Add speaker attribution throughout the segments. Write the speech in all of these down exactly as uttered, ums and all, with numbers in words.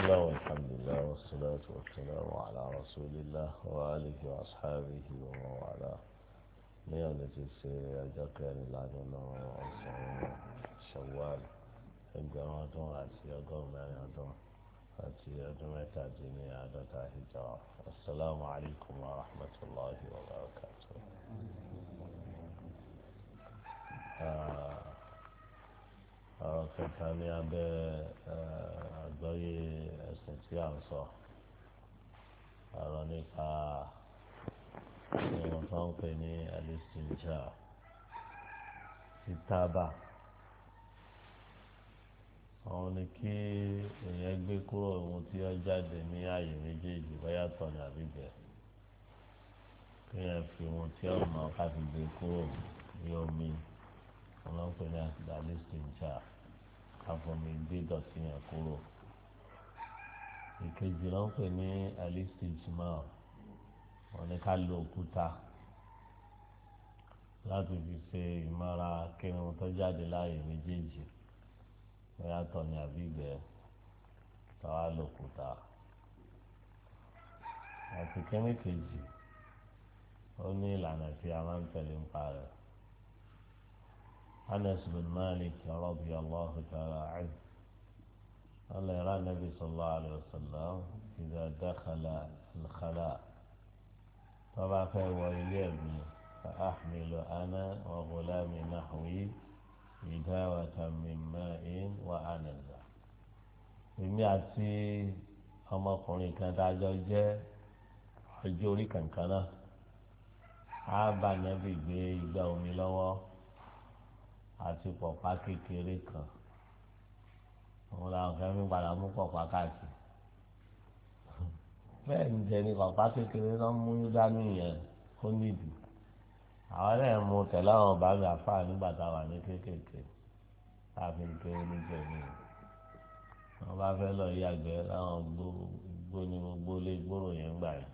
Speaker 1: الله والحمد لله والصلاة والسلام على رسول الله وآله وأصحابه ومن والاه. اليوم سيجاك لنا شوال الجماعة àti ọgọ́rùn mẹ́rin ọdún àti ọdún mẹ́tàdínní àádọ́ta hijra. Assalamu alaikum wa rahmatullahi wa barakatuh. Ọ̀rọ̀ kẹta ní abẹ́ àgbọ́yé ẹ̀sìn tí a ń sọ ọ̀rọ̀ nípa ìwọ̀n tó ń pè ní alistinja títàbà. Àwọn ni kí èèyàn gbé kúrò ohun tí ó jáde ní ààyè méjèèjì bóyá tọ̀ ní àbígbẹ́, kí èèyàn fi ohun tí ó mọ̀ ká fi gbé kúrò ní omi. Wọ́n lọ ń pè ní alistinja, káfọ́mi gbé dọ̀tí yẹn kúrò. Ìkejì ló ń pè ní alistijmar, wọ́n ní ká lo òkúta láti fi ṣe ìmọ̀ra kí ohun tó jáde láàyè méjèèjì bóyá tọ̀ ní àbígbẹ́ táwa lo òkúta. Àti kíní kejì ó ní ìlànà tí a máa ń tẹ̀lé ń pa rẹ̀. Anas bin Malik radiyallahu ta'ala anhu قال يرى النبي صلى الله عليه وسلم إذا دخل الخلاء طبعا فهو يليني فأحمل أنا وغلامي نحوي إداوة من ماء وأنزة. èmi àti ọmọkùnrin kan dájọ́ jẹ́ ọjọ́ orí kankan náà á bá Nábì gbé igbá omi lọ́wọ́ àti pọ̀pá kékeré kan. Àwọn làwọn kan mi padà mú pọ̀pá káàkiri. Bẹ́ẹ̀ ni jẹ́ ní pọ̀pá kékeré náà mú dání yẹn ó nídìí. Àwọn ẹlẹ́yìn mú tẹ̀lé àwọn bàbá mi àfáà nígbà tá a wà ní kéékèèké láàfi ń ké oníjẹ ní. Wọ́n bá fẹ́ lọ yàgbẹ́ láwọn gbó ní gbogbo lé gbòòrò yẹn gbà yẹn.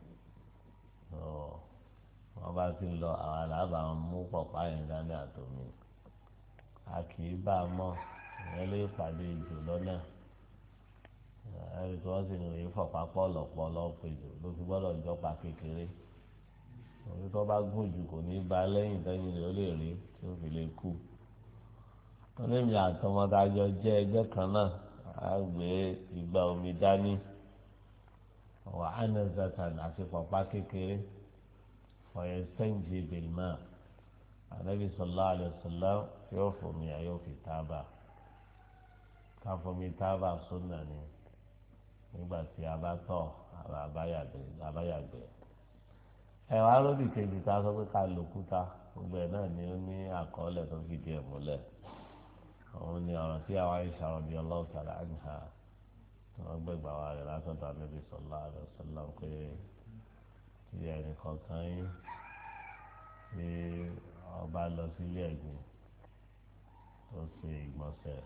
Speaker 1: Wọ́n bá ti lọ àwọn àlàbà mú pọ̀pá yẹn dání àtòmí. A kì í bá a mọ̀ ìyẹn lè pàdé ìjò lọ́nà. Ẹ̀rí tí wọ́n sì ń rí fọ̀pá pọ̀lọ̀pọ̀ lọ́pọ̀ ìjò ló fi gbọ́dọ̀ jọ́pa kékeré. Orí tó bá gùn jù kò ní ba lẹ́yìn tẹ́yìn rẹ̀ ó lè rí tí ó fi lè kú. Wọ́n ní mi àtọmọdájọ́ jẹ́ ẹgbẹ́ kan náà á gbé igbá omi dání wà á nà zatan àti pọ̀pá kékeré ọ̀yẹ́ sẹ́ǹjì bìlmà. Ànábì sallallahu alaihi wasallam yóò fomi ẹ̀ yóò fi tábà. Káfọ́mi tábà súnà ni nígbà tí a bá tọ̀ àbáyàgbẹ́. Ẹ̀wà lódì kejì tá a sọ pé ká lòkúta gbogbo ẹ̀ náà ni ó ní àkọọ́lẹ̀ tó fìdí ẹ̀ múlẹ̀. Òun ni ọ̀rọ̀ tí àwa Aisha radiyallahu ta'ala anha tí wọ́n gbẹ̀gbà wa rẹ̀ látọ̀dọ̀ Ànábì sallallahu alaihi wasallam pé tí ẹnì kọ̀ọ̀kan yín tí ọba lọ sílé ẹ̀gbìn tó ṣe ìgbọ̀nsẹ̀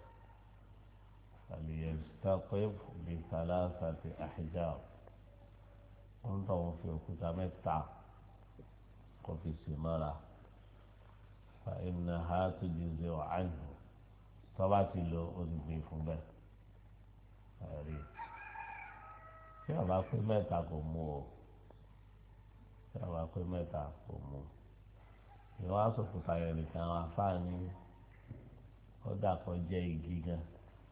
Speaker 1: فليستقف بثلاثة أحجار. wọ́n tọ̀ wọ́n fi òkúta mẹ́ta kó fi sí mọ́ra. فإنها تجزئ عنه. tọ́ba ti lo olùgbé fún bẹ́ẹ̀. ẹ̀rí tí ọba pé mẹ́ta kò mú o tí ọba pé mẹ́ta kò mú. ìwọ́n aṣọ òkúta yẹn nìkan àwọn afáàní ó dàpọ̀ jẹ́ igi gan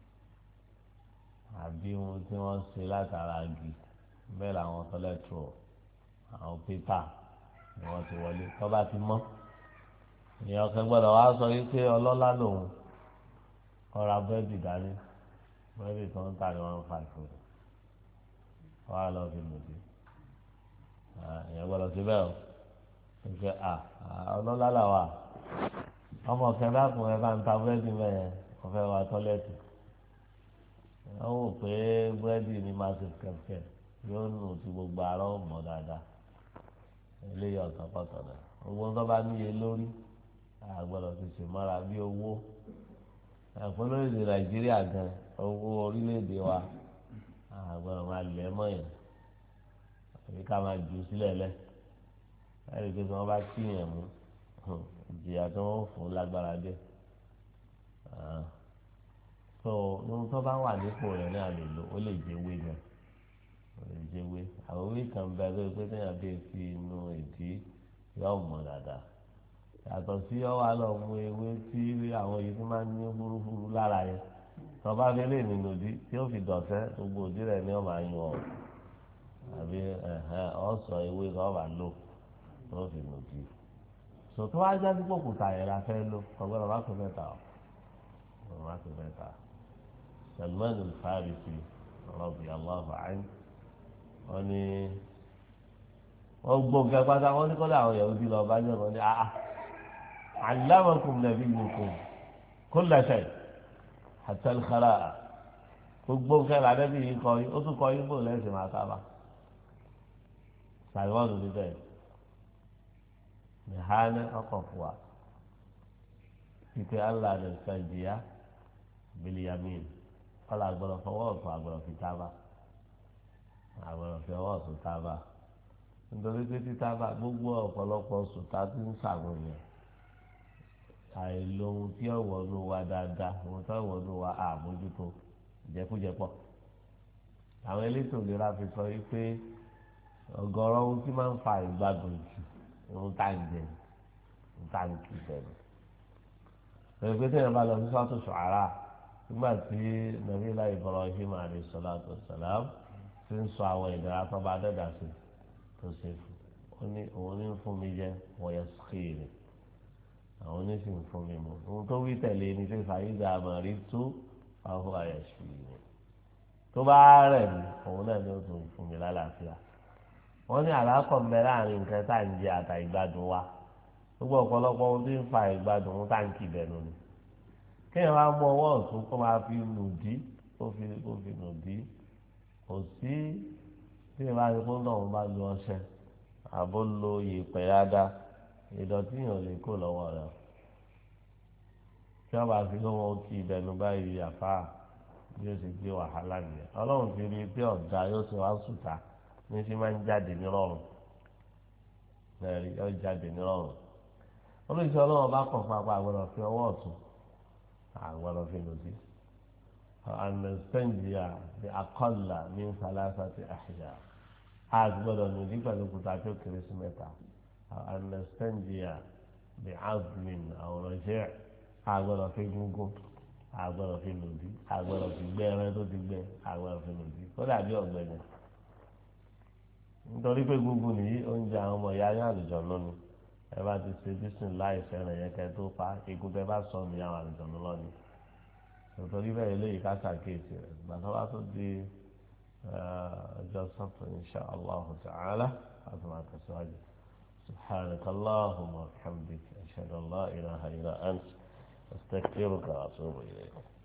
Speaker 1: àbí ohun tí wọ́n ṣe látara igi bẹ́ẹ̀ làwọn tọ́lẹ̀tò àwọn pépà ni wọ́n ti wọlé tọ́ba ti mọ́. èèyàn kan gbọ́dọ̀ wá sọ wípé ọlọ́lá lòun ọ̀rá búrẹ́dì dání búrẹ́dì tó ń tà ní one five food wọ́n á lọ fi mùtí. èèyàn gbọ́dọ̀ síbẹ̀ o wípé à ọlọ́lá làwà ọmọ kẹfẹ́ àkùnrin bá ń ta búrẹ́dì mẹ́yẹn wọ́n fẹ́ wá tọ́lẹ̀tì. wọ́n wò pé búrẹ́dì ni máa ti kẹ̀kẹ́ yóò nù tí gbogbo ara ó mọ̀ dáadáa. eléyìí ọ̀sán pọ̀tọ̀ náà owó tó bá níye lórí àgbọ̀dọ̀ ti ṣe mọ́ra bí owó ẹ̀fọ́ lórílẹ̀ Nàìjíríà gan owó orílẹ̀-èdè wa àgbọ̀dọ̀ máa lẹ̀ mọ́ yẹn àbí ká máa jù sílẹ̀ lẹ̀ láti pé tí wọ́n bá kí yẹn mú ìjìyà tí wọ́n fún lágbára dé. so ohun tó bá wà nípò rẹ̀ náà lè lò ó lè jẹ́ ewé gan ó lè jẹ́ ewé àwọn ewé kan bẹ lórí pé téèyàn bí fi inú ìdí yóò mọ̀ dáadáa yàtọ̀ sí ọ wà lọ mú ewé tí àwọn yìí tó máa ń ní fúrúfúrú lára yẹn tó bá fi lè nínú ìdí tí ó fi dọ̀tẹ́ gbogbo òdí rẹ̀ ni ó máa yún ọ àbí ọ̀sọ̀ ewé kan wà lò tó fi nù dí sòtò wá jáde pòkúta yẹn la fẹ́ lò ọgbọ́n ọba tó mẹ́ta ọba tó mẹ́ta Salman al-Farisi radiyallahu anhu wọ́n ní wọ́n gbọ́ nǹkan pátá wọ́n ní kọ́ lé àwọn Yahudi lọ bá jẹ́ wọ́n ní àá allamakum nabiyyukum kulla shay hatta al-khara'a gbogbo nǹkan ìlànà bí yìí kọ́ yín ó tún kọ́ yín bò lẹ́sìn máa sábà sàlùwọ́n ní bẹ́ẹ̀ nìhánẹ́ ọkọ̀ fún wa ìpè allah ní sàǹdíyà bìlìyàmín kọ́lá àgbọ̀dọ̀ fọwọ́ ọ̀tún àgbọ̀dọ̀ fi tábà àgbọ̀dọ̀ fi ọwọ́ ọ̀tún tábà nítorí pé títábà gbogbo ọ̀pọ̀lọpọ̀ sùtá tí ń sàwọn yẹn àìlóhun tí ọ̀wọ́ ló wá dáadáa ohun tí ọ̀wọ́ ló wá àmójútó ìjẹkújẹpọ̀ àwọn elétò ìlera fi sọ wípé ọ̀gọ̀rọ̀ ohun tí máa ń fa ìgbádùn jù ohun tá ń jẹ ohun tá ń kí bẹ̀rẹ̀ pẹ̀lú pé téèyàn bá lọ sí sọ́tò ṣọ̀hárà nígbà tí nàbílá Ibrahim alayhi salatu wassalam ti ń sọ àwọn ìdára tó bá dẹ́dà sí tó ṣe fún ó ní òun ní fún mi jẹ wọ́n yẹ skéèrè àwọn ní sì ń fún mi mú ohun tó wí tẹ̀lé ní fífa ìgbà àmọ̀rí tú ọ̀hún àyẹ̀sù yìí tó bá rẹ̀ mí òun náà ni ó tún fún mi lálàáfíà wọ́n ní àlákọ̀ mbẹ láàrin nǹkan tá à ń jẹ àtà ìgbádùn wa gbogbo ọ̀pọ̀lọpọ̀ ohun tí ń fa ìgbádùn ohun tá à ń kì bẹ̀nu ni kéèyàn wá mú ọwọ́ ọ̀tún kó máa fi nù dí kó fi kó fi nù dí kò sí tí ìbá ti kó náà bá lu ọṣẹ àbó lo ìpè yáda ìdọ̀tí yàn lè kó lọ́wọ́ rẹ̀ tí wọ́n bá fi lọ́wọ́ kí ìbẹ̀nu báyìí àfa bí ó ti gbé wàhálà nìyẹn ọlọ́run ti rí i pé ọ̀dà yóò ti wá sùtà ní sí máa ń jáde nírọ̀rùn lẹ́rìí yóò jáde nírọ̀rùn olùsọ ọlọ́run bá kàn fún apá àgbọ̀dọ̀ fi ọwọ́ ọ̀tún àgbọ̀dọ̀ fi lòdì ànàstẹ́ǹdìyà ní akọ́là ní falasa ti àṣìyà àgbọ̀dọ̀ lòdì pẹ̀lú kùtà tó kéré sí mẹ́ta ànàstẹ́ǹdìyà ní azmin àwòrán jẹ́ àgbọ̀dọ̀ fi gúngún àgbọ̀dọ̀ fi lòdì àgbọ̀dọ̀ fi gbẹ́ ẹran tó ti gbẹ́ àgbọ̀dọ̀ fi lòdì ó dàbí ọ̀gbẹ́ni nítorí pé gbogbo nìyí oúnjẹ àwọn ọmọ ìyá yín àlùjọ lónìí ẹ bá ti ṣe bísìn láì fẹ́ràn yẹn kẹ́ tó pa egun tẹ́ bá sọ ní àwọn àlùjọ lónìí nítorí bẹ́ẹ̀ eléyìí ká ṣàkíyèsí rẹ̀ gbàtọ́ bá tó di ọjọ́ sọ́tò insha Allah ta'ala láti máa tẹ̀síwájú subhanaka Allahumma wa bihamdika ashhadu an la ilaha illa anta astaghfiruka wa atubu ilayk.